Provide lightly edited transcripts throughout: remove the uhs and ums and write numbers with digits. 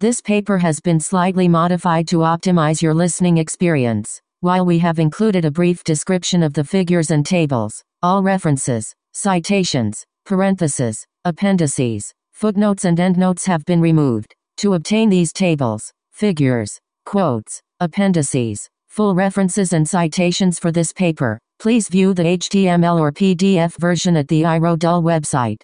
This paper has been slightly modified to optimize your listening experience. While we have included a brief description of the figures and tables, all references, citations, parentheses, appendices, footnotes and endnotes have been removed. To obtain these tables, figures, quotes, appendices, full references and citations for this paper, please view the HTML or PDF version at the iRodul website,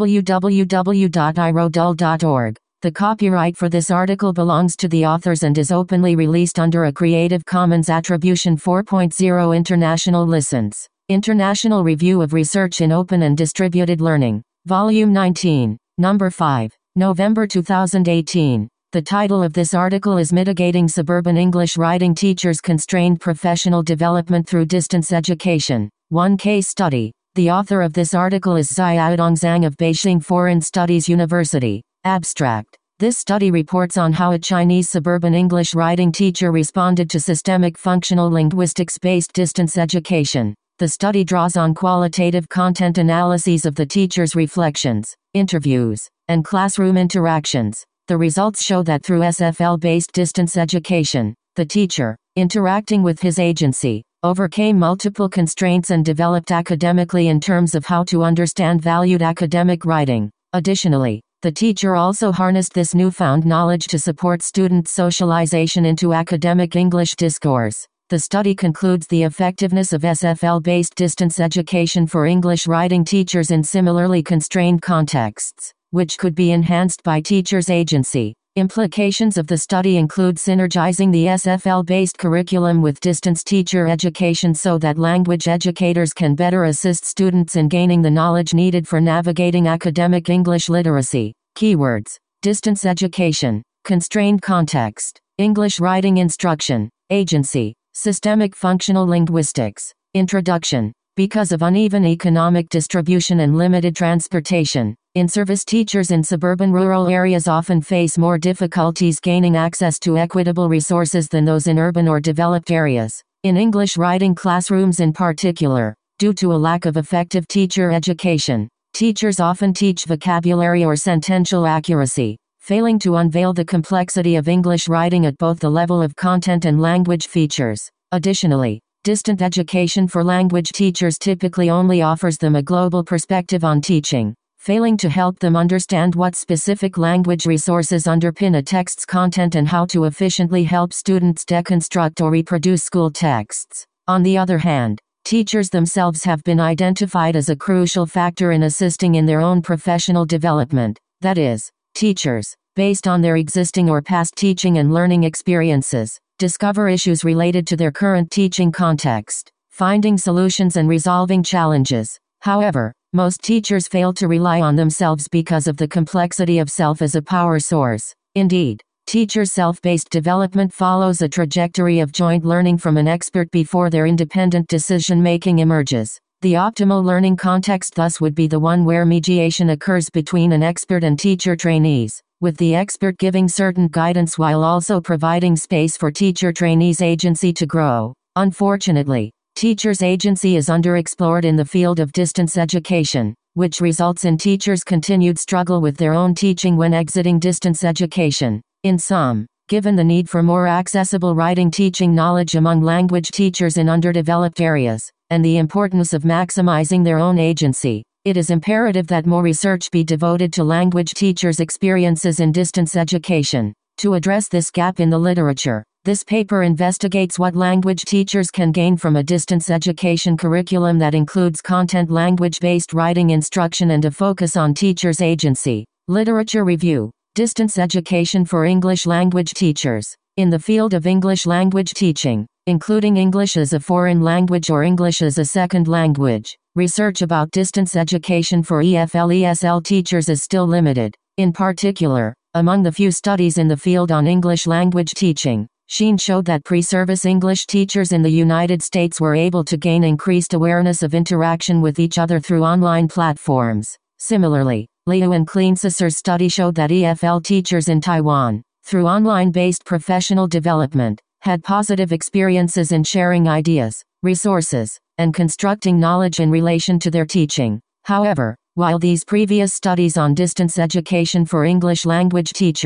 www.irodul.org. The copyright for this article belongs to the authors and is openly released under a Creative Commons Attribution 4.0 International License. International Review of Research in Open and Distributed Learning. Volume 19, Number 5, November 2018. The title of this article is Mitigating Suburban English Writing Teachers' Constrained Professional Development Through Distance Education. One case study. The author of this article is Xiaodong Zhang of Beijing Foreign Studies University. Abstract. This study reports on how a Chinese suburban English writing teacher responded to systemic functional linguistics-based distance education. The study draws on qualitative content analyses of the teacher's reflections, interviews, and classroom interactions. The results show that through SFL-based distance education, the teacher, interacting with his agency, overcame multiple constraints and developed academically in terms of how to understand valued academic writing. Additionally, the teacher also harnessed this newfound knowledge to support students' socialization into academic English discourse. The study concludes the effectiveness of SFL-based distance education for English writing teachers in similarly constrained contexts, which could be enhanced by teachers' agency. Implications of the study include synergizing the SFL-based curriculum with distance teacher education so that language educators can better assist students in gaining the knowledge needed for navigating academic English literacy. Keywords: distance education, constrained context, English writing instruction, agency, systemic functional linguistics. Introduction. Because of uneven economic distribution and limited transportation, in-service teachers in suburban rural areas often face more difficulties gaining access to equitable resources than those in urban or developed areas. In English writing classrooms in particular, due to a lack of effective teacher education, teachers often teach vocabulary or sentential accuracy, failing to unveil the complexity of English writing at both the level of content and language features. Additionally, distant education for language teachers typically only offers them a global perspective on teaching, failing to help them understand what specific language resources underpin a text's content and how to efficiently help students deconstruct or reproduce school texts. On the other hand, teachers themselves have been identified as a crucial factor in assisting in their own professional development. That is, teachers, based on their existing or past teaching and learning experiences, discover issues related to their current teaching context, finding solutions and resolving challenges. However, most teachers fail to rely on themselves because of the complexity of self as a power source. Indeed, teachers' self-based development follows a trajectory of joint learning from an expert before their independent decision-making emerges. The optimal learning context thus would be the one where mediation occurs between an expert and teacher trainees, with the expert giving certain guidance while also providing space for teacher trainees' agency to grow. Unfortunately, teachers' agency is underexplored in the field of distance education, which results in teachers' continued struggle with their own teaching when exiting distance education. In sum, given the need for more accessible writing teaching knowledge among language teachers in underdeveloped areas, and the importance of maximizing their own agency, it is imperative that more research be devoted to language teachers' experiences in distance education. To address this gap in the literature, this paper investigates what language teachers can gain from a distance education curriculum that includes content language-based writing instruction and a focus on teachers' agency. Literature review. Distance education for English language teachers. In the field of English language teaching, including English as a foreign language or English as a second language, research about distance education for EFL/ESL teachers is still limited. In particular, among the few studies in the field on English language teaching, Sheen showed that pre-service English teachers in the United States were able to gain increased awareness of interaction with each other through online platforms. Similarly, Liu and Kleinsusser's study showed that EFL teachers in Taiwan, through online-based professional development, had positive experiences in sharing ideas, resources, and constructing knowledge in relation to their teaching. However, while these previous studies on distance education for English language teachers,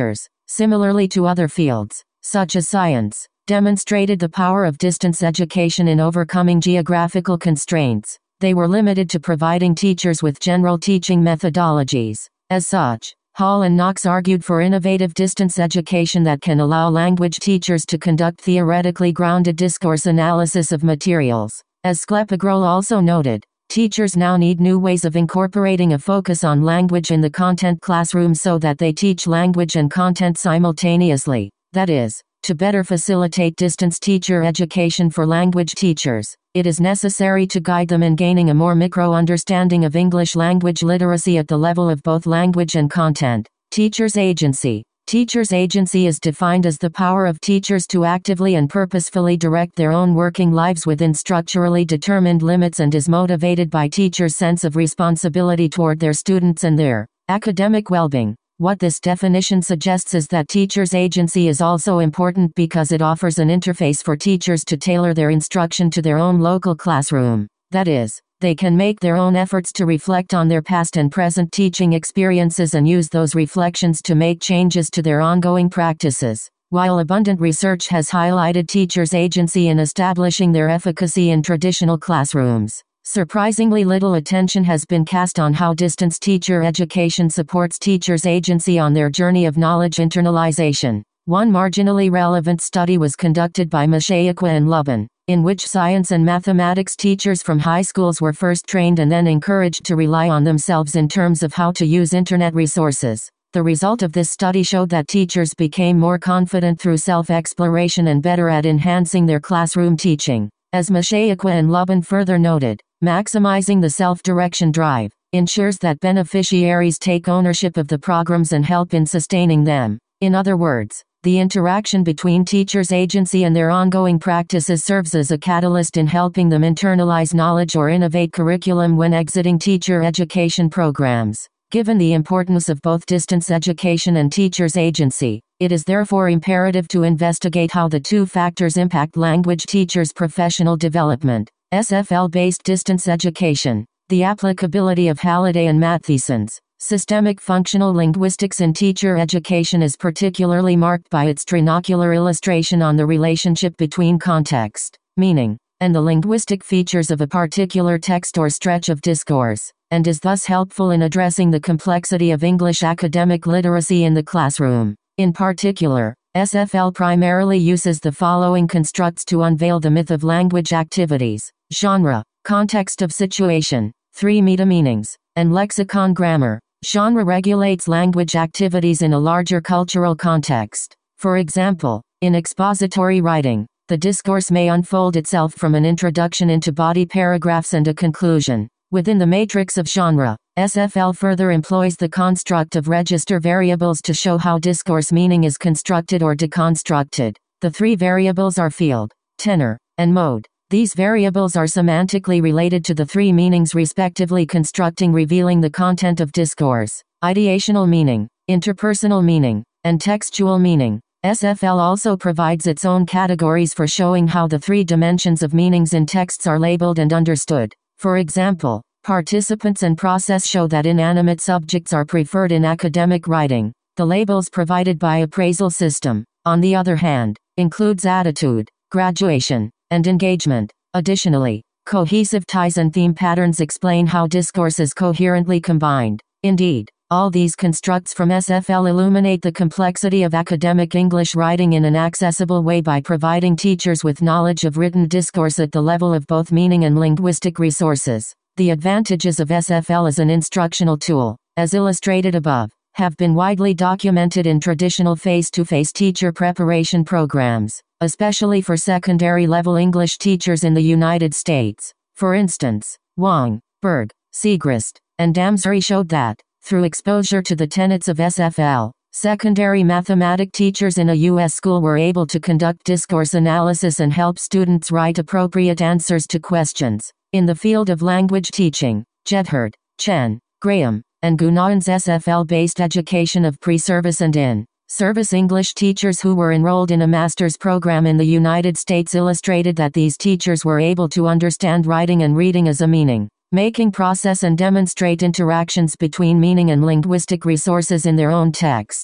similarly to other fields, such as science, demonstrated the power of distance education in overcoming geographical constraints. They were limited to providing teachers with general teaching methodologies. As such, Hall and Knox argued for innovative distance education that can allow language teachers to conduct theoretically grounded discourse analysis of materials. As Sklepagrol also noted, teachers now need new ways of incorporating a focus on language in the content classroom so that they teach language and content simultaneously. That is, to better facilitate distance teacher education for language teachers, it is necessary to guide them in gaining a more micro-understanding of English language literacy at the level of both language and content. Teachers' agency. Teachers' agency is defined as the power of teachers to actively and purposefully direct their own working lives within structurally determined limits and is motivated by teachers' sense of responsibility toward their students and their academic well-being. What this definition suggests is that teachers' agency is also important because it offers an interface for teachers to tailor their instruction to their own local classroom. That is, they can make their own efforts to reflect on their past and present teaching experiences and use those reflections to make changes to their ongoing practices. While abundant research has highlighted teachers' agency in establishing their efficacy in traditional classrooms, surprisingly little attention has been cast on how distance teacher education supports teachers' agency on their journey of knowledge internalization. One marginally relevant study was conducted by Mashayekwa and Lubin, in which science and mathematics teachers from high schools were first trained and then encouraged to rely on themselves in terms of how to use internet resources. The result of this study showed that teachers became more confident through self-exploration and better at enhancing their classroom teaching. As Mashayekwa and Lubin further noted, maximizing the self-direction drive ensures that beneficiaries take ownership of the programs and help in sustaining them. In other words, the interaction between teachers' agency and their ongoing practices serves as a catalyst in helping them internalize knowledge or innovate curriculum when exiting teacher education programs. Given the importance of both distance education and teachers' agency, it is therefore imperative to investigate how the two factors impact language teachers' professional development. SFL-based distance education. The applicability of Halliday and Mattheson's systemic functional linguistics in teacher education is particularly marked by its trinocular illustration on the relationship between context, meaning, and the linguistic features of a particular text or stretch of discourse, and is thus helpful in addressing the complexity of English academic literacy in the classroom. In particular, SFL primarily uses the following constructs to unveil the myth of language activities: genre, context of situation, 3 meta-meanings, and lexicon grammar. Genre regulates language activities in a larger cultural context. For example, in expository writing, the discourse may unfold itself from an introduction into body paragraphs and a conclusion. Within the matrix of genre, SFL further employs the construct of register variables to show how discourse meaning is constructed or deconstructed. The three variables are field, tenor, and mode. These variables are semantically related to the three meanings respectively, constructing revealing the content of discourse: ideational meaning, interpersonal meaning, and textual meaning. SFL also provides its own categories for showing how the three dimensions of meanings in texts are labeled and understood. For example, participants and process show that inanimate subjects are preferred in academic writing. The labels provided by appraisal system, on the other hand, includes attitude, graduation, and engagement. Additionally, cohesive ties and theme patterns explain how discourse is coherently combined. Indeed, all these constructs from SFL illuminate the complexity of academic English writing in an accessible way by providing teachers with knowledge of written discourse at the level of both meaning and linguistic resources. The advantages of SFL as an instructional tool, as illustrated above, have been widely documented in traditional face-to-face teacher preparation programs, especially for secondary-level English teachers in the United States. For instance, Wong, Berg, Segrist, and Damsari showed that, through exposure to the tenets of SFL, secondary mathematic teachers in a U.S. school were able to conduct discourse analysis and help students write appropriate answers to questions. In the field of language teaching, Jedhard, Chen, Graham, and Gunawan's SFL-based education of pre-service and in-service English teachers who were enrolled in a master's program in the United States illustrated that these teachers were able to understand writing and reading as a meaning-making process and demonstrate interactions between meaning and linguistic resources in their own texts.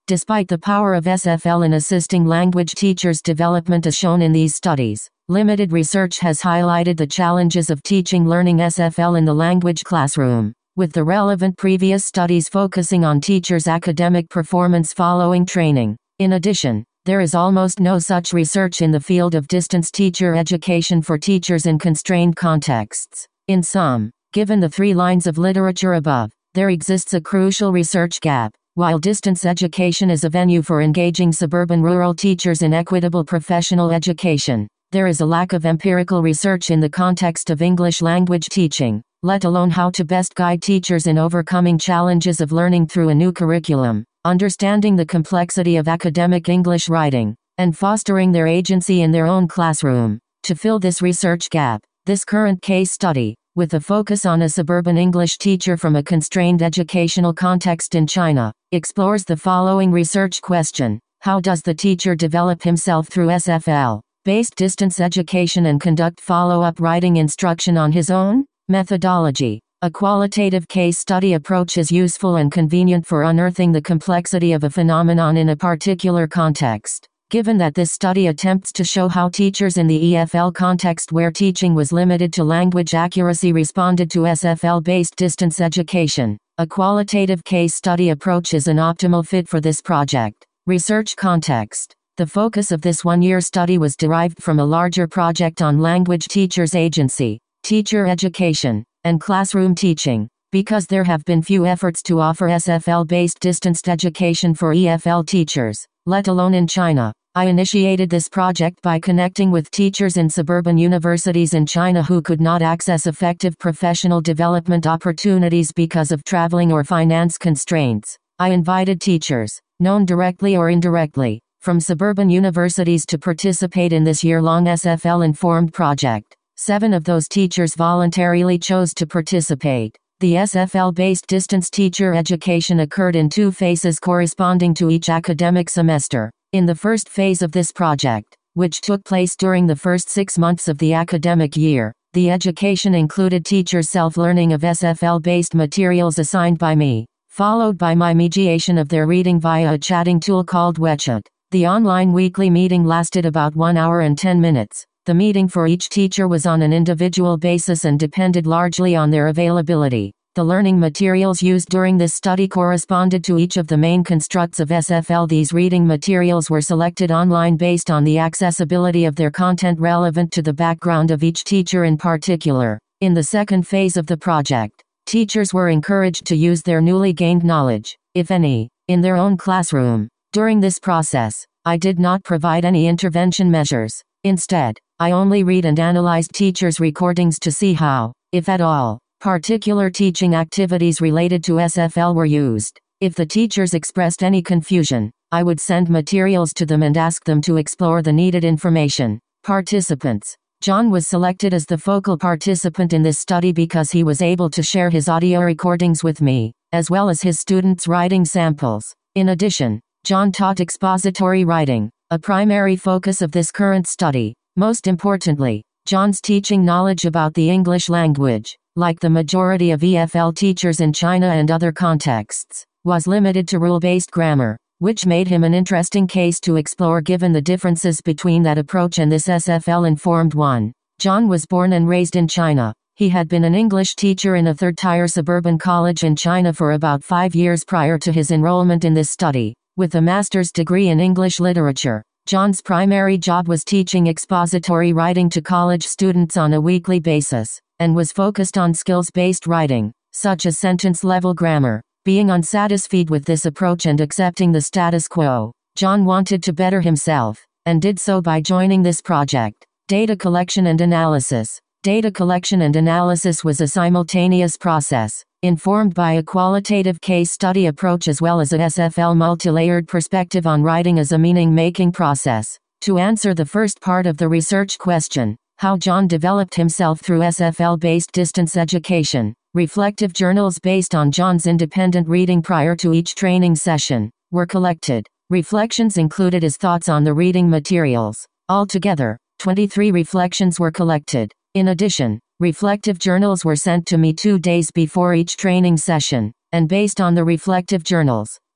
Despite the power of SFL in assisting language teachers' development as shown in these studies, limited research has highlighted the challenges of teaching learning SFL in the language classroom, with the relevant previous studies focusing on teachers' academic performance following training. In addition, there is almost no such research in the field of distance teacher education for teachers in constrained contexts. In sum, given the 3 lines of literature above, there exists a crucial research gap. While distance education is a venue for engaging suburban rural teachers in equitable professional education, there is a lack of empirical research in the context of English language teaching, let alone how to best guide teachers in overcoming challenges of learning through a new curriculum, understanding the complexity of academic English writing, and fostering their agency in their own classroom. To fill this research gap, this current case study, with a focus on a suburban English teacher from a constrained educational context in China, explores the following research question: how does the teacher develop himself through SFL-based distance education and conduct follow-up writing instruction on his own? Methodology. A qualitative case study approach is useful and convenient for unearthing the complexity of a phenomenon in a particular context. Given that this study attempts to show how teachers in the EFL context where teaching was limited to language accuracy responded to SFL-based distance education, a qualitative case study approach is an optimal fit for this project. Research context. The focus of this one-year study was derived from a larger project on language teachers' agency, teacher education, and classroom teaching. Because there have been few efforts to offer SFL-based distanced education for EFL teachers, let alone in China, I initiated this project by connecting with teachers in suburban universities in China who could not access effective professional development opportunities because of traveling or finance constraints. I invited teachers, known directly or indirectly, from suburban universities to participate in this year-long SFL-informed project. 7 of those teachers voluntarily chose to participate. The SFL-based distance teacher education occurred in 2 phases corresponding to each academic semester. In the first phase of this project, which took place during the first 6 months of the academic year, the education included teachers' self-learning of SFL-based materials assigned by me, followed by my mediation of their reading via a chatting tool called WeChat. The online weekly meeting lasted about 1 hour and 10 minutes. The meeting for each teacher was on an individual basis and depended largely on their availability. The learning materials used during this study corresponded to each of the main constructs of SFL. These reading materials were selected online based on the accessibility of their content relevant to the background of each teacher in particular. In the second phase of the project, teachers were encouraged to use their newly gained knowledge, if any, in their own classroom. During this process, I did not provide any intervention measures. Instead, I only read and analyzed teachers' recordings to see how, if at all, particular teaching activities related to SFL were used. If the teachers expressed any confusion, I would send materials to them and ask them to explore the needed information. Participants. John was selected as the focal participant in this study because he was able to share his audio recordings with me, as well as his students' writing samples. In addition, John taught expository writing, a primary focus of this current study. Most importantly, John's teaching knowledge about the English language, like the majority of EFL teachers in China and other contexts, was limited to rule-based grammar, which made him an interesting case to explore given the differences between that approach and this SFL-informed one. John was born and raised in China. He had been an English teacher in a third-tier suburban college in China for about 5 years prior to his enrollment in this study. With a master's degree in English literature, John's primary job was teaching expository writing to college students on a weekly basis, and was focused on skills-based writing, such as sentence-level grammar. Being unsatisfied with this approach and accepting the status quo, John wanted to better himself, and did so by joining this project. Data collection and analysis. Data collection and analysis was a simultaneous process, informed by a qualitative case study approach as well as a SFL multilayered perspective on writing as a meaning-making process. To answer the first part of the research question, how John developed himself through SFL-based distance education, reflective journals based on John's independent reading prior to each training session were collected. Reflections included his thoughts on the reading materials. Altogether, 23 reflections were collected. In addition, reflective journals were sent to me 2 days before each training session, and based on the reflective journals,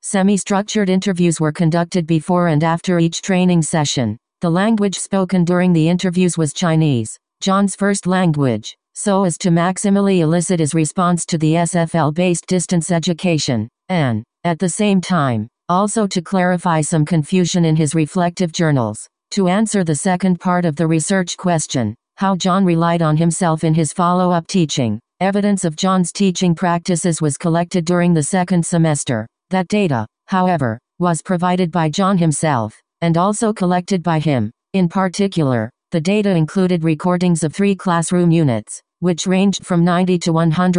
Semi-structured interviews were conducted before and after each training session. The language spoken during the interviews was Chinese, John's first language, so as to maximally elicit his response to the SFL-based distance education, and, at the same time, also to clarify some confusion in his reflective journals. To answer the second part of the research question, how John relied on himself in his follow-up teaching, evidence of John's teaching practices was collected during the second semester. That data, however, was provided by John himself, and also collected by him. In particular, the data included recordings of 3 classroom units, which ranged from 90 to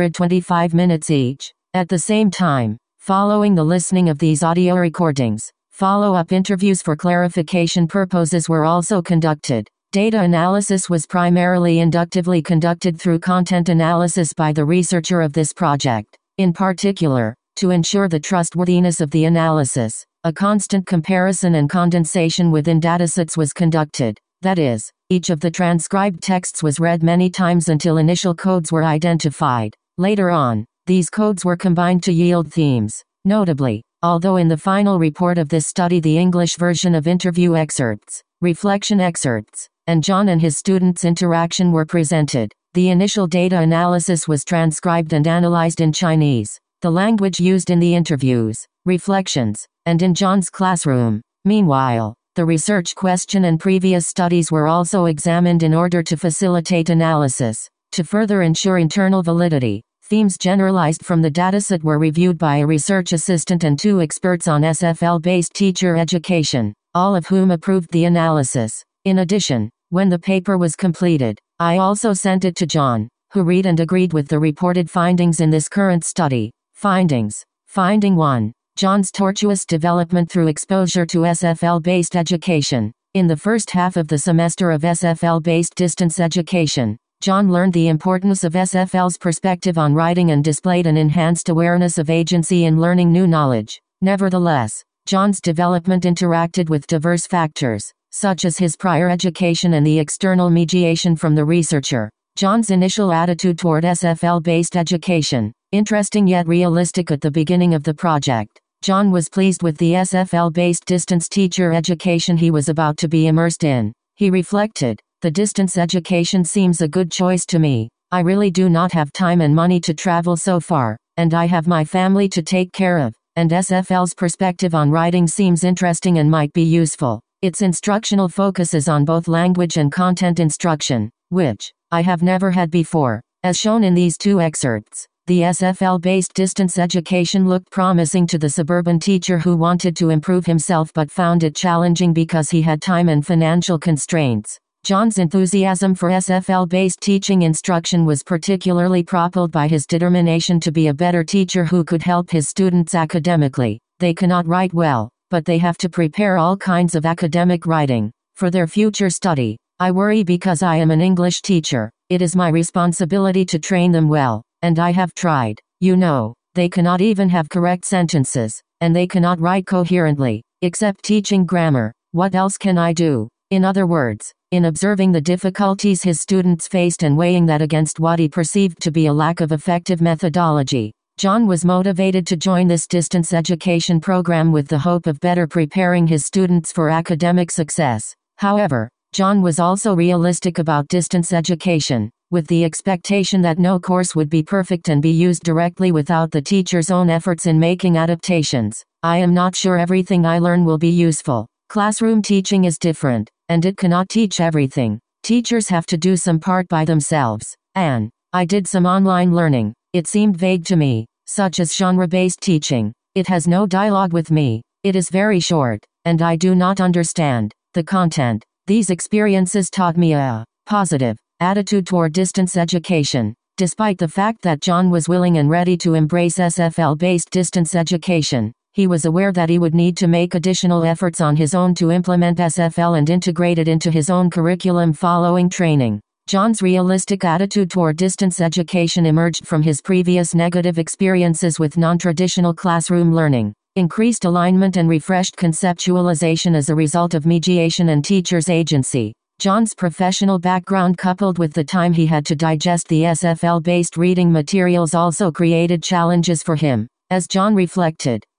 125 minutes each. At the same time, following the listening of these audio recordings, follow-up interviews for clarification purposes were also conducted. Data analysis was primarily inductively conducted through content analysis by the researcher of this project. In particular, to ensure the trustworthiness of the analysis, a constant comparison and condensation within datasets was conducted. That is, each of the transcribed texts was read many times until initial codes were identified. Later on, these codes were combined to yield themes. Notably, although in the final report of this study the English version of interview excerpts, reflection excerpts, and John and his students' interaction were presented, the initial data analysis was transcribed and analyzed in Chinese, the language used in the interviews, reflections, and in John's classroom. Meanwhile, the research question and previous studies were also examined in order to facilitate analysis. To further ensure internal validity, themes generalized from the dataset were reviewed by a research assistant and 2 experts on SFL-based teacher education, all of whom approved the analysis. In addition, when the paper was completed, I also sent it to John, who read and agreed with the reported findings in this current study. Findings. Finding 1. John's tortuous development through exposure to SFL-based education. In the first half of the semester of SFL-based distance education, John learned the importance of SFL's perspective on writing and displayed an enhanced awareness of agency in learning new knowledge. Nevertheless, John's development interacted with diverse factors, such as his prior education and the external mediation from the researcher. John's initial attitude toward SFL-based education, interesting yet realistic at the beginning of the project. John was pleased with the SFL-based distance teacher education he was about to be immersed in. He reflected, "The distance education seems a good choice to me. I really do not have time and money to travel so far, and I have my family to take care of, and SFL's perspective on writing seems interesting and might be useful. Its instructional focus is on both language and content instruction, which I have never had before." As shown in these 2 excerpts, the SFL-based distance education looked promising to the suburban teacher who wanted to improve himself but found it challenging because he had time and financial constraints. John's enthusiasm for SFL-based teaching instruction was particularly propelled by his determination to be a better teacher who could help his students academically. They cannot write well, but they have to prepare all kinds of academic writing for their future study. I worry because I am an English teacher. It is my responsibility to train them well, and I have tried. You know, they cannot even have correct sentences, and they cannot write coherently, except teaching grammar. What else can I do? In other words, in observing the difficulties his students faced and weighing that against what he perceived to be a lack of effective methodology, John was motivated to join this distance education program with the hope of better preparing his students for academic success. However, John was also realistic about distance education, with the expectation that no course would be perfect and be used directly without the teacher's own efforts in making adaptations. "I am not sure everything I learn will be useful. Classroom teaching is different, and it cannot teach everything. Teachers have to do some part by themselves. And I did some online learning. It seemed vague to me, such as genre-based teaching. It has no dialogue with me. It is very short, and I do not understand the content." These experiences taught me a positive attitude toward distance education. Despite the fact that John was willing and ready to embrace SFL-based distance education, he was aware that he would need to make additional efforts on his own to implement SFL and integrate it into his own curriculum following training. John's realistic attitude toward distance education emerged from his previous negative experiences with non-traditional classroom learning, increased alignment and refreshed conceptualization as a result of mediation and teachers' agency. John's professional background coupled with the time he had to digest the SFL-based reading materials also created challenges for him. As John reflected,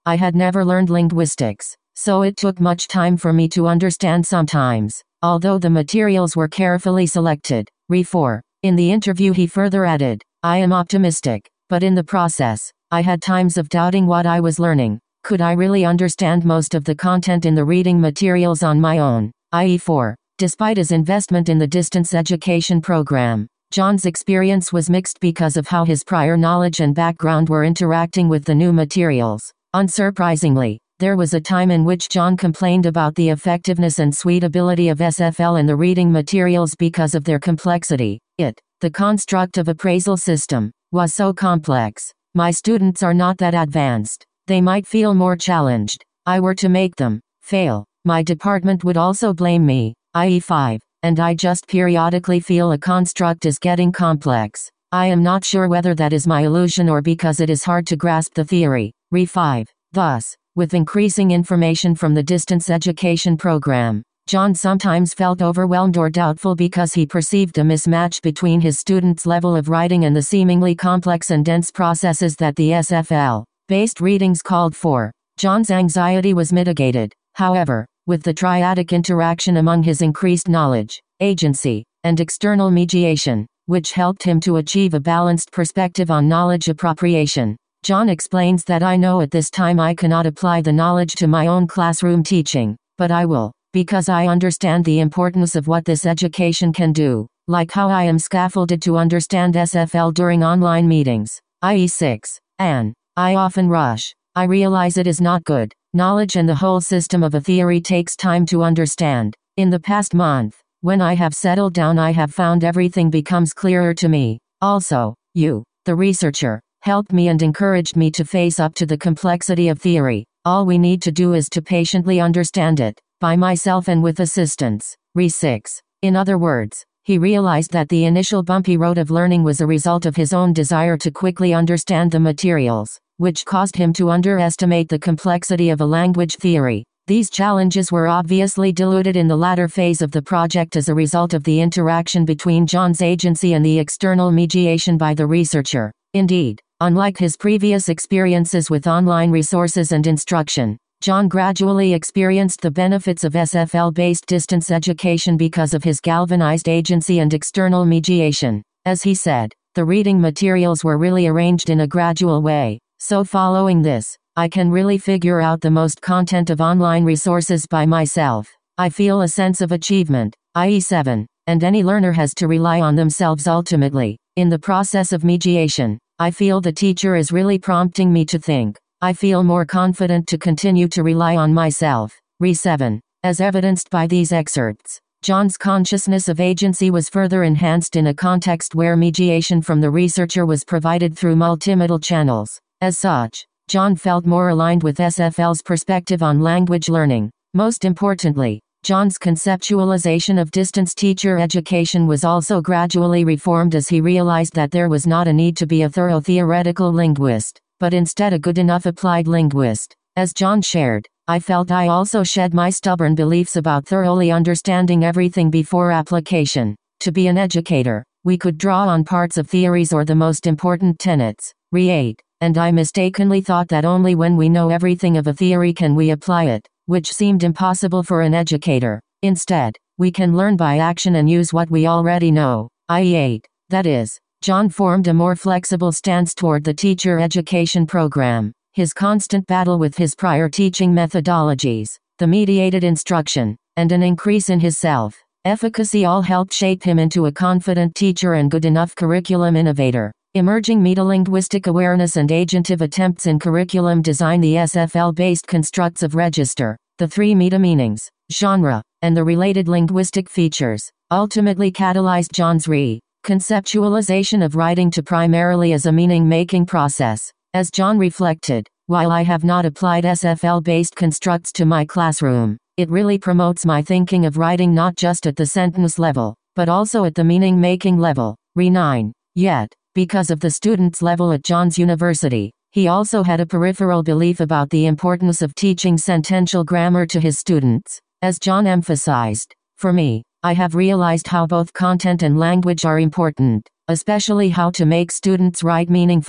I had never learned linguistics, so it took much time for me to understand sometimes, although the materials were carefully selected. Re 4. In the interview he further added, I am optimistic, but in the process, I had times of doubting what I was learning. Could I really understand most of the content in the reading materials on my own? I.e. 4. Despite his investment in the distance education program, John's experience was mixed because of how his prior knowledge and background were interacting with the new materials. Unsurprisingly, there was a time in which John complained about the effectiveness and suitability of SFL in the reading materials because of their complexity. The construct of appraisal system, was so complex. My students are not that advanced. They might feel more challenged. I were to make them fail. My department would also blame me, i.e. 5, and I just periodically feel a construct is getting complex. I am not sure whether that is my illusion or because it is hard to grasp the theory. Re 5. Thus, with increasing information from the distance education program, John sometimes felt overwhelmed or doubtful because he perceived a mismatch between his students' level of writing and the seemingly complex and dense processes that the SFL-based readings called for. John's anxiety was mitigated, however, with the triadic interaction among his increased knowledge, agency, and external mediation, which helped him to achieve a balanced perspective on knowledge appropriation. John explains that I know at this time I cannot apply the knowledge to my own classroom teaching, but I will, because I understand the importance of what this education can do, like how I am scaffolded to understand SFL during online meetings, i.e. 6. And I often rush. I realize it is not good. Knowledge and the whole system of a theory takes time to understand. In the past month, when I have settled down, I have found everything becomes clearer to me. Also, you, the researcher, helped me and encouraged me to face up to the complexity of theory. All we need to do is to patiently understand it, by myself and with assistance. Re 6. In other words, he realized that the initial bumpy road of learning was a result of his own desire to quickly understand the materials, which caused him to underestimate the complexity of a language theory. These challenges were obviously diluted in the latter phase of the project as a result of the interaction between John's agency and the external mediation by the researcher. Indeed, unlike his previous experiences with online resources and instruction, John gradually experienced the benefits of SFL-based distance education because of his galvanized agency and external mediation. As he said, the reading materials were really arranged in a gradual way, so following this, I can really figure out the most content of online resources by myself. I feel a sense of achievement, i.e. 7, and any learner has to rely on themselves ultimately. In the process of mediation, I feel the teacher is really prompting me to think. I feel more confident to continue to rely on myself. Re 7. As evidenced by these excerpts, John's consciousness of agency was further enhanced in a context where mediation from the researcher was provided through multimodal channels. As such, John felt more aligned with SFL's perspective on language learning. Most importantly, John's conceptualization of distance teacher education was also gradually reformed as he realized that there was not a need to be a thorough theoretical linguist, but instead a good enough applied linguist. As John shared, I felt I also shed my stubborn beliefs about thoroughly understanding everything before application. To be an educator, we could draw on parts of theories or the most important tenets. Re 8. And I mistakenly thought that only when we know everything of a theory can we apply it, which seemed impossible for an educator. Instead, we can learn by action and use what we already know, i.e. 8. That is, John formed a more flexible stance toward the teacher education program. His constant battle with his prior teaching methodologies, the mediated instruction, and an increase in his self-efficacy all helped shape him into a confident teacher and good enough curriculum innovator. Emerging metalinguistic awareness and agentive attempts in curriculum design. The SFL-based constructs of register, the three meta-meanings, genre, and the related linguistic features, ultimately catalyzed John's conceptualization of writing to primarily as a meaning-making process. As John reflected, while I have not applied SFL-based constructs to my classroom, it really promotes my thinking of writing not just at the sentence level, but also at the meaning-making level. Re 9. Yet, because of the student's level at John's university, he also had a peripheral belief about the importance of teaching sentential grammar to his students. As John emphasized, for me, I have realized how both content and language are important, especially how to make students write meaningfully.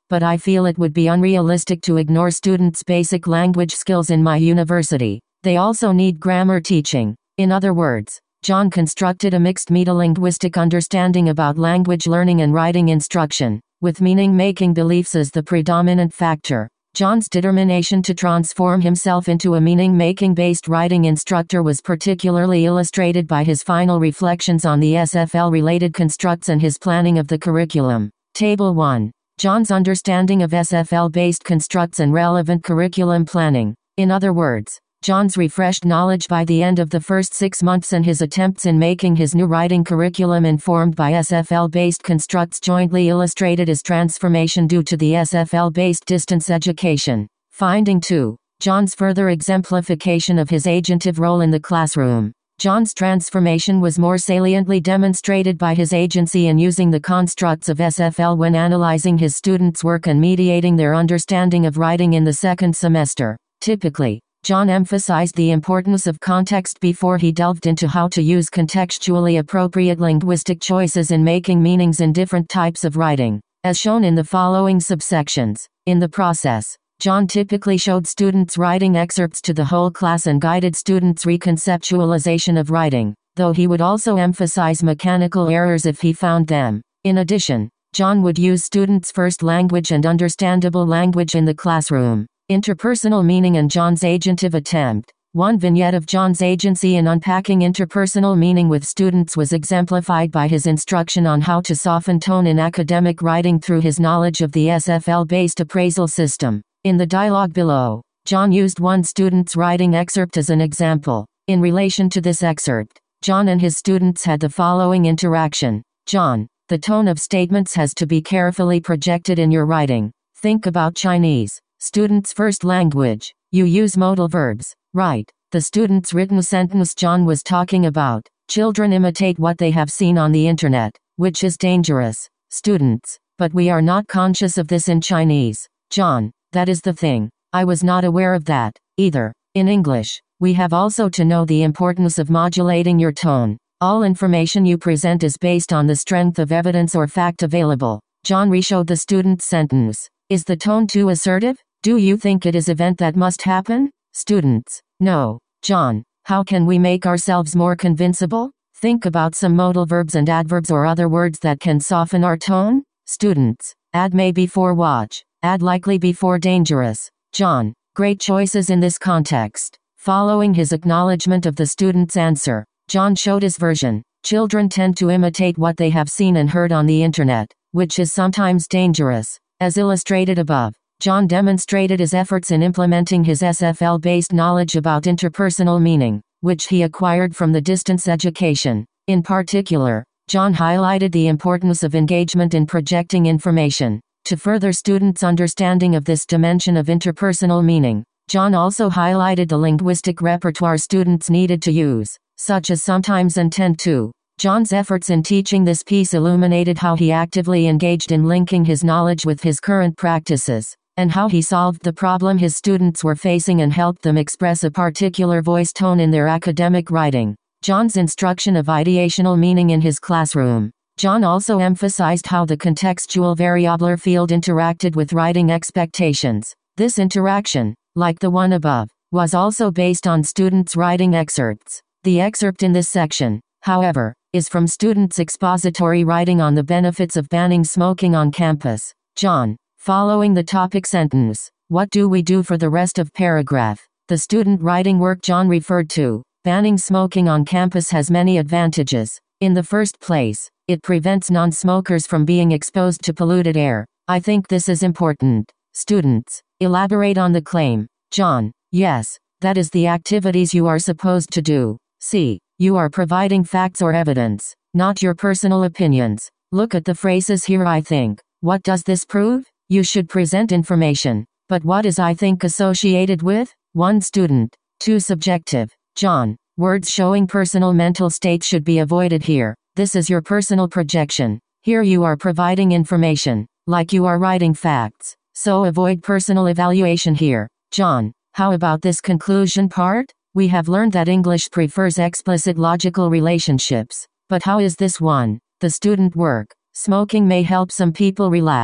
but I feel it would be unrealistic to ignore students' basic language skills in my university. They also need grammar teaching. In other words, John constructed a mixed metalinguistic understanding about language learning and writing instruction, with meaning-making beliefs as the predominant factor. John's determination to transform himself into a meaning-making based writing instructor was particularly illustrated by his final reflections on the SFL-related constructs and his planning of the curriculum. Table 1. John's understanding of SFL-based constructs and relevant curriculum planning. In other words, John's refreshed knowledge by the end of the first 6 months and his attempts in making his new writing curriculum informed by SFL-based constructs jointly illustrated his transformation due to the SFL-based distance education. Finding 2. John's further exemplification of his agentive role in the classroom. John's transformation was more saliently demonstrated by his agency in using the constructs of SFL when analyzing his students' work and mediating their understanding of writing in the second semester. Typically, John emphasized the importance of context before he delved into how to use contextually appropriate linguistic choices in making meanings in different types of writing, as shown in the following subsections. In the process, John typically showed students writing excerpts to the whole class and guided students' reconceptualization of writing, though he would also emphasize mechanical errors if he found them. In addition, John would use students' first language and understandable language in the classroom. Interpersonal meaning and John's agentive attempt. One vignette of John's agency in unpacking interpersonal meaning with students was exemplified by his instruction on how to soften tone in academic writing through his knowledge of the SFL-based appraisal system. In the dialogue below, John used one student's writing excerpt as an example. In relation to this excerpt, John and his students had the following interaction. John, the tone of statements has to be carefully projected in your writing. Think about Chinese. Student's first language. You use modal verbs. Right. The student's written sentence John was talking about. Children imitate what they have seen on the internet, which is dangerous. Students. But we are not conscious of this in Chinese. John. That is the thing. I was not aware of that, either. In English, we have also to know the importance of modulating your tone. All information you present is based on the strength of evidence or fact available. John reshowed the student's sentence. Is the tone too assertive? Do you think it is event that must happen? Students. No. John. How can we make ourselves more convincible? Think about some modal verbs and adverbs or other words that can soften our tone. Students. Add may before watch. Add likely before dangerous. John. Great choices in this context. Following his acknowledgement of the student's answer, John showed his version. Children tend to imitate what they have seen and heard on the internet, which is sometimes dangerous. As illustrated above, John demonstrated his efforts in implementing his SFL-based knowledge about interpersonal meaning, which he acquired from the distance education. In particular, John highlighted the importance of engagement in projecting information. To further students' understanding of this dimension of interpersonal meaning, John also highlighted the linguistic repertoire students needed to use, such as sometimes and tend to. John's efforts in teaching this piece illuminated how he actively engaged in linking his knowledge with his current practices, and how he solved the problem his students were facing and helped them express a particular voice tone in their academic writing. John's instruction of ideational meaning in his classroom. John also emphasized how the contextual variabler field interacted with writing expectations. This interaction, like the one above, was also based on students' writing excerpts. The excerpt in this section, however, is from students' expository writing on the benefits of banning smoking on campus. John. Following the topic sentence, what do we do for the rest of paragraph? The student writing work John referred to. Banning smoking on campus has many advantages. In the first place, it prevents non-smokers from being exposed to polluted air. I think this is important. Students. Elaborate on the claim. John. Yes, that is the activities you are supposed to do. See, you are providing facts or evidence, not your personal opinions. Look at the phrases here. I think. What does this prove? You should present information. But what is I think associated with? 1 student. 2 subjective. John. Words showing personal mental state should be avoided here. This is your personal projection. Here you are providing information, like you are writing facts. So avoid personal evaluation here. John. How about this conclusion part? We have learned that English prefers explicit logical relationships. But how is this one? The student work. Smoking may help some people relax.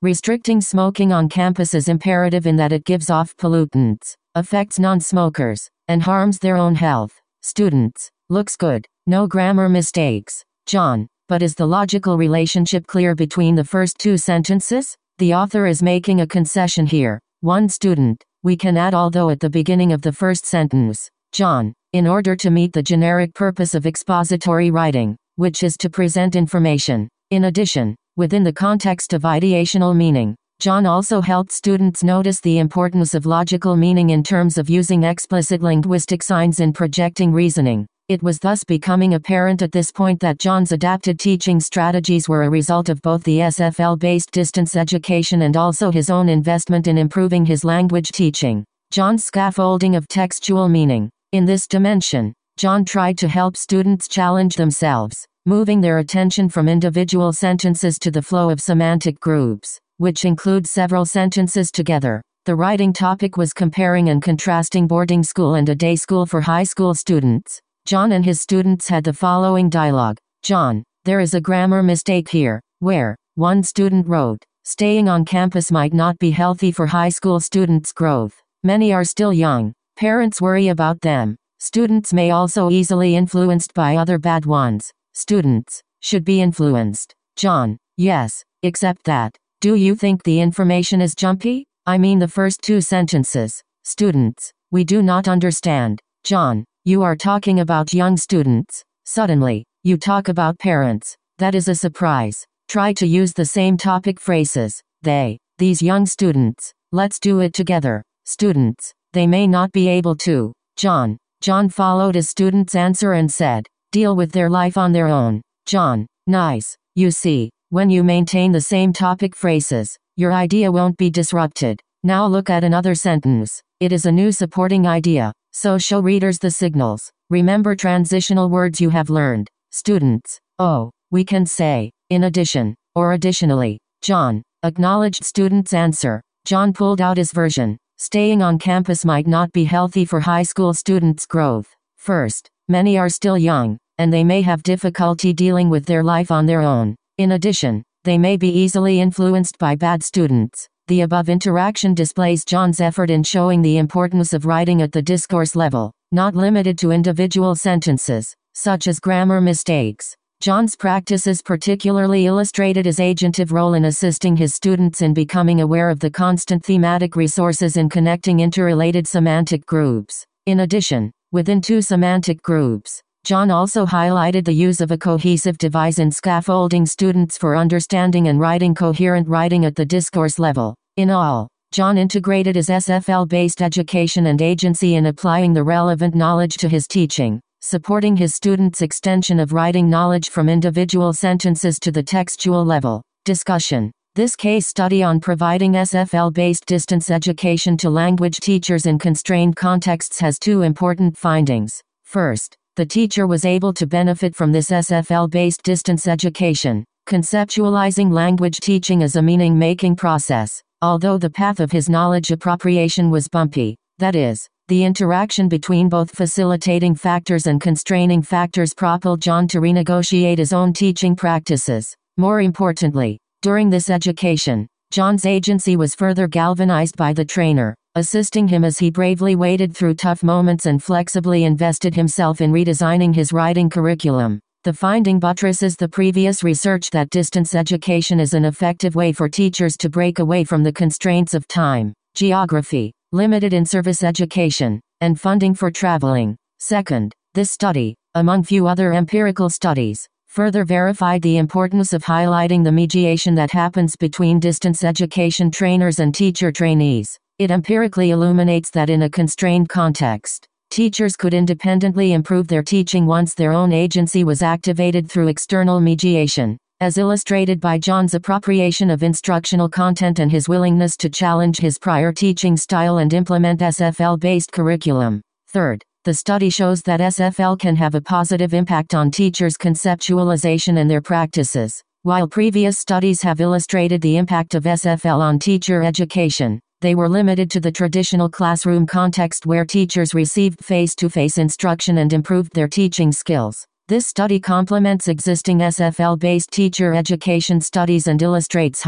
Restricting smoking on campus is imperative in that it gives off pollutants, affects non-smokers, and harms their own health. Students. Looks good. No grammar mistakes. John. But is the logical relationship clear between the first two sentences? The author is making a concession here. One student. We can add although at the beginning of the first sentence. John. In order to meet the generic purpose of expository writing, which is to present information. In addition, within the context of ideational meaning, John also helped students notice the importance of logical meaning in terms of using explicit linguistic signs in projecting reasoning. It was thus becoming apparent at this point that John's adapted teaching strategies were a result of both the SFL-based distance education and also his own investment in improving his language teaching. John's scaffolding of textual meaning. In this dimension, John tried to help students challenge themselves, moving their attention from individual sentences to the flow of semantic groups, which include several sentences together. The writing topic was comparing and contrasting boarding school and a day school for high school students. John and his students had the following dialogue. John, there is a grammar mistake here, where one student wrote, staying on campus might not be healthy for high school students' growth. Many are still young. Parents worry about them. Students may also easily influenced by other bad ones. Students should be influenced. John, yes, except that. Do you think the information is jumpy? I mean the first two sentences. Students, we do not understand. John, you are talking about young students. Suddenly, you talk about parents. That is a surprise. Try to use the same topic phrases. They, these young students. Let's do it together. Students. They may not be able to. John. John followed his student's answer and said, deal with their life on their own. John. Nice. You see, when you maintain the same topic phrases, your idea won't be disrupted. Now look at another sentence. It is a new supporting idea, so show readers the signals. Remember transitional words you have learned. Students. Oh, we can say, in addition, or additionally. John. Acknowledged student's answer. John pulled out his version. Staying on campus might not be healthy for high school students' growth. First, many are still young, and they may have difficulty dealing with their life on their own. In addition, they may be easily influenced by bad students. The above interaction displays John's effort in showing the importance of writing at the discourse level, not limited to individual sentences, such as grammar mistakes. John's practices particularly illustrated his agentive role in assisting his students in becoming aware of the constant thematic resources in connecting interrelated semantic groups. In addition, within two semantic groups, John also highlighted the use of a cohesive device in scaffolding students for understanding and writing coherent writing at the discourse level. In all, John integrated his SFL-based education and agency in applying the relevant knowledge to his teaching, supporting his students' extension of writing knowledge from individual sentences to the textual level. Discussion. This case study on providing SFL-based distance education to language teachers in constrained contexts has two important findings. First, the teacher was able to benefit from this SFL-based distance education, conceptualizing language teaching as a meaning-making process, although the path of his knowledge appropriation was bumpy. That is, the interaction between both facilitating factors and constraining factors propelled John to renegotiate his own teaching practices. More importantly, during this education, John's agency was further galvanized by the trainer, assisting him as he bravely waded through tough moments and flexibly invested himself in redesigning his writing curriculum. The finding buttresses the previous research that distance education is an effective way for teachers to break away from the constraints of time, geography, limited in-service education, and funding for traveling. Second, this study, among few other empirical studies, further verified the importance of highlighting the mediation that happens between distance education trainers and teacher trainees. It empirically illuminates that in a constrained context, teachers could independently improve their teaching once their own agency was activated through external mediation, as illustrated by John's appropriation of instructional content and his willingness to challenge his prior teaching style and implement SFL-based curriculum. Third, the study shows that SFL can have a positive impact on teachers' conceptualization and their practices. While previous studies have illustrated the impact of SFL on teacher education, they were limited to the traditional classroom context where teachers received face-to-face instruction and improved their teaching skills. This study complements existing SFL-based teacher education studies and illustrates how,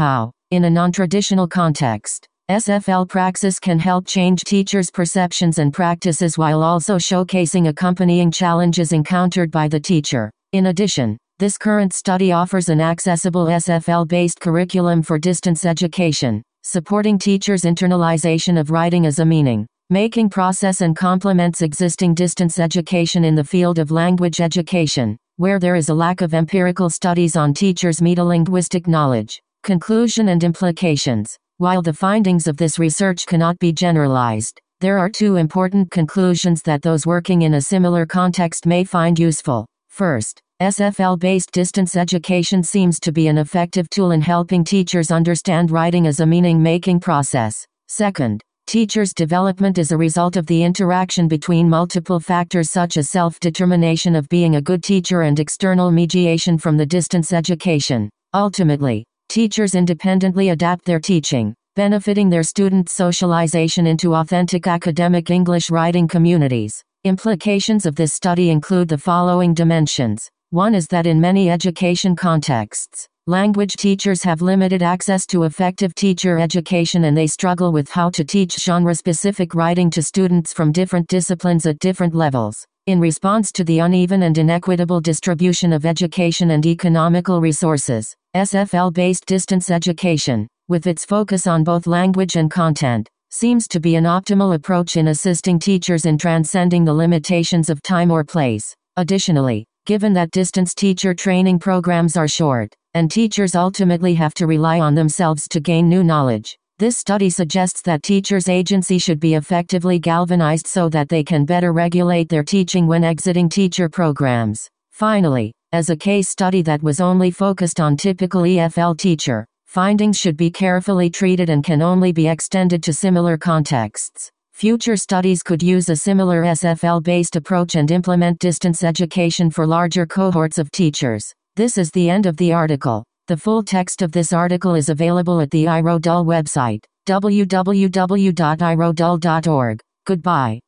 In a non-traditional context, SFL praxis can help change teachers' perceptions and practices while also showcasing accompanying challenges encountered by the teacher. In addition, this current study offers an accessible SFL-based curriculum for distance education, supporting teachers' internalization of writing as a meaning making process and complements existing distance education in the field of language education, where there is a lack of empirical studies on teachers' metalinguistic knowledge. Conclusion and implications. While the findings of this research cannot be generalized, there are two important conclusions that those working in a similar context may find useful. First, SFL-based distance education seems to be an effective tool in helping teachers understand writing as a meaning-making process. Second, teachers' development is a result of the interaction between multiple factors such as self-determination of being a good teacher and external mediation from the distance education. Ultimately, teachers independently adapt their teaching, benefiting their students' socialization into authentic academic English writing communities. Implications of this study include the following dimensions. One is that in many education contexts, language teachers have limited access to effective teacher education and they struggle with how to teach genre-specific writing to students from different disciplines at different levels. In response to the uneven and inequitable distribution of education and economical resources, SFL-based distance education, with its focus on both language and content, seems to be an optimal approach in assisting teachers in transcending the limitations of time or place. Additionally, given that distance teacher training programs are short, and teachers ultimately have to rely on themselves to gain new knowledge, this study suggests that teachers' agency should be effectively galvanized so that they can better regulate their teaching when exiting teacher programs. Finally, as a case study that was only focused on typical EFL teacher, findings should be carefully treated and can only be extended to similar contexts. Future studies could use a similar SFL-based approach and implement distance education for larger cohorts of teachers. This is the end of the article. The full text of this article is available at the iRodul website, www.irodul.org. Goodbye.